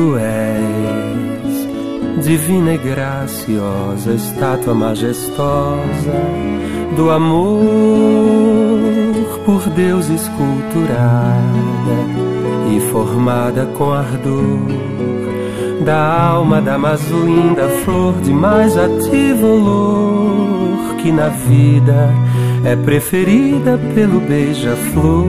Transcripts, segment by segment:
Tu és divina e graciosa, estátua majestosa do amor por Deus esculturada e formada com ardor da alma da mais linda flor de mais ativo olor, que na vida é preferida pelo beija-flor.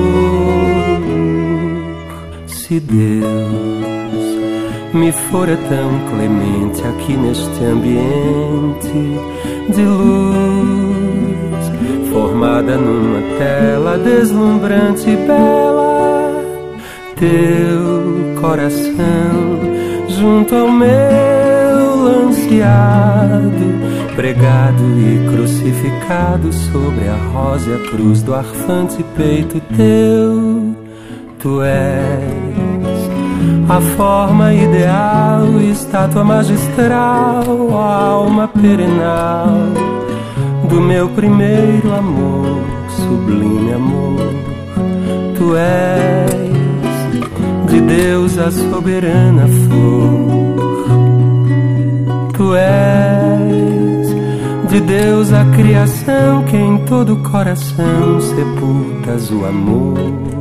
Se Deus me fora tão clemente aqui neste ambiente de luz, formada numa tela deslumbrante e bela, teu coração junto ao meu lanceado, pregado e crucificado sobre a rósea cruz do arfante peito teu. Tu és a forma ideal, estátua magistral, a alma perenal do meu primeiro amor, sublime amor. Tu és de Deus a soberana flor. Tu és de Deus a criação que em todo coração sepultas o amor.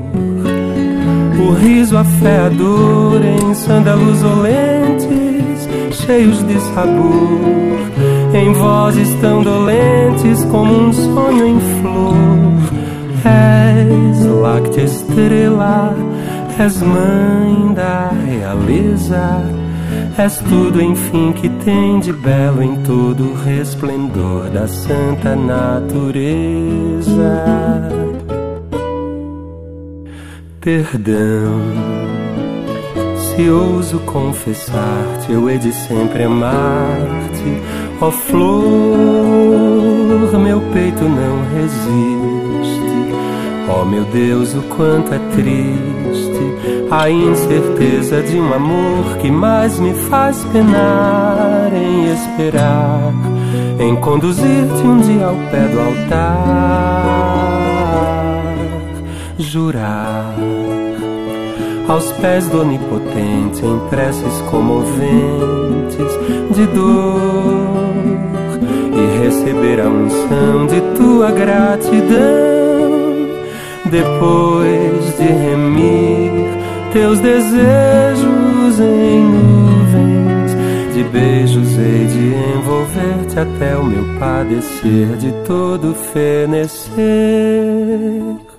O riso, a fé, a dor em sândalos olentes, cheios de sabor, em vozes tão dolentes como um sonho em flor. És láctea estrela, és mãe da realeza, és tudo, enfim, que tem de belo em todo o resplendor da santa natureza. Perdão, se ouso confessar-te, eu hei de sempre amar-te, ó flor, meu peito não resiste. Ó meu Deus, o quanto é triste a incerteza de um amor que mais me faz penar em esperar, em conduzir-te um dia ao pé do altar, jurar aos pés do Onipotente em preces comoventes de dor e receber a unção de tua gratidão, depois de remir teus desejos em nuvens de beijos, hei de envolver-te até o meu padecer de todo fenecer.